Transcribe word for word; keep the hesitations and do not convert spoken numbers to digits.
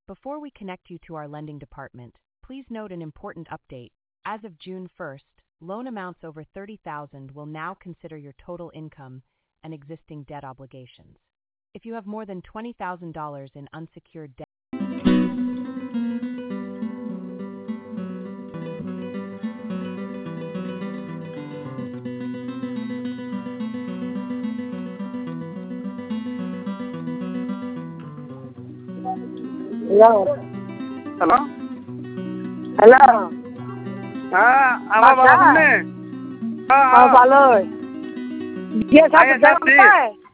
Before we connect you to our lending department, please note an important update. As of June first, loan amounts over thirty thousand dollars will now consider your total income and existing debt obligations. If you have more than twenty thousand dollars in unsecured debt, Hello. Hello Hello. হ্যাঁ আমার বাবা আচ্ছা। শুনলে হ্যাঁ हाँ হ্যাঁ ভালো। বিয়ে আয়া সাথে যাচ্ছি। দেওয়া